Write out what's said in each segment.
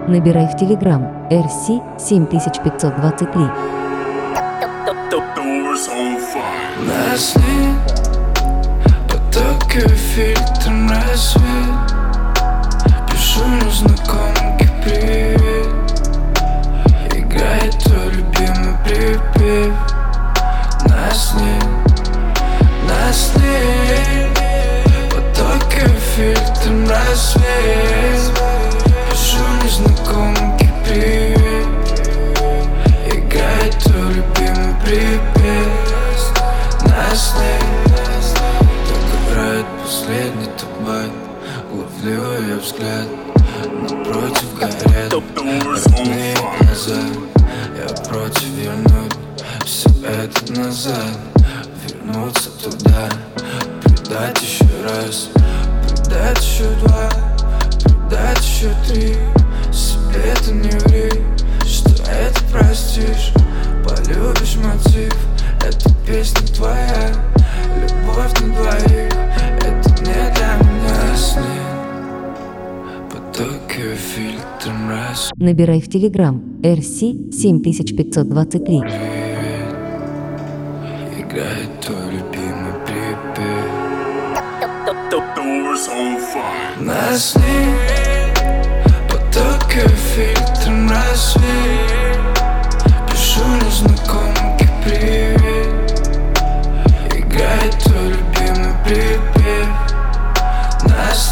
Набирай в Telegram RC 7523. Нас нет, потоки фильтром рассвет. Пишу незнакомке привет. Играет твой любимый припев. Нас нет, потоки фильтром рассвет. Пишу незнакомке привет. Играет твой любимый припев. Нас нет, так играет последний табак. Главливый ее взгляд, напротив горят родные глаза. Я против вернуть все это назад. Вернуться туда, предать еще раз, предать еще два, предать еще три. Себе ты не ври, что это простишь. Полюбишь мотив, эта песня твоя. Любовь на двоих, это не для меня. Сны, потоки фильтром раз. Набирай в Telegram RC 7523. Играет твой любимый припев. Нас нет, потоки фильтром рассвет. Пишу незнакомке привет. Играет твой любимый припев. Нас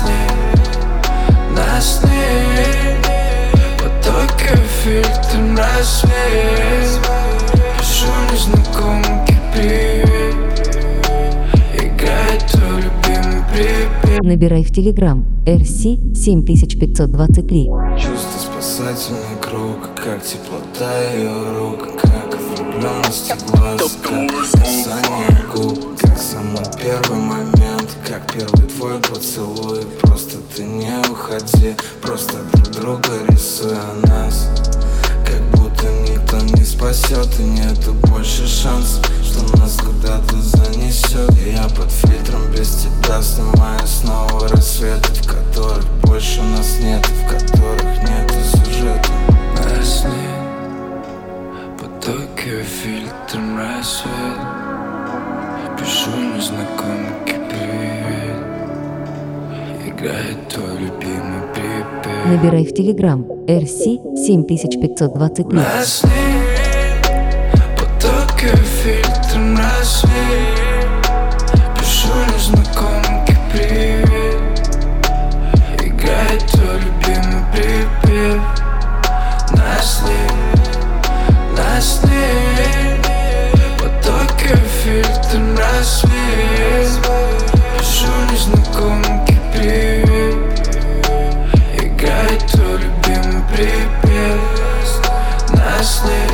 нет, потоки фильтром рассвет. Пишу незнакомке привет. Играет твой любимый припев. Набирай в Telegram RC 7523. Чувство спасательный круг, как теплота ее рук, как влюбленность в глаз, как касание губ, как самый первый момент, как первый твой поцелуй. Просто ты не уходи, просто друг друга рисуя нас. Как будто никто не спасет, и нету больше шансов, что нас куда-то занесет. И я под фильтром без тебя снимаю снова рассветы, в которых больше нас нет, в которых нету сюжета. Нас нет, потоки фильтром рассвет. Пишу незнакомке привет. Играет твой любимый припев. Набирай в Telegram RC 7523. Нас нет, потоки фильтром рассвет. Пишу незнакомке привет. Играет твой любимый припев. Нас нет, потоки фильтром рассвет. Пишу незнакомке привет. Играет твой любимый припев. Нас нет.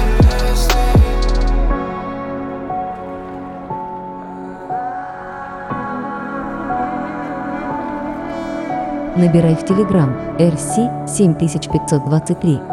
Набирай в Telegram RC 7523.